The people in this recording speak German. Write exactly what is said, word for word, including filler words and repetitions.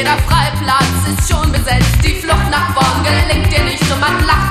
jeder Freiplatz ist schon besetzt. Die Flucht nach vorn gelingt dir nicht und man lacht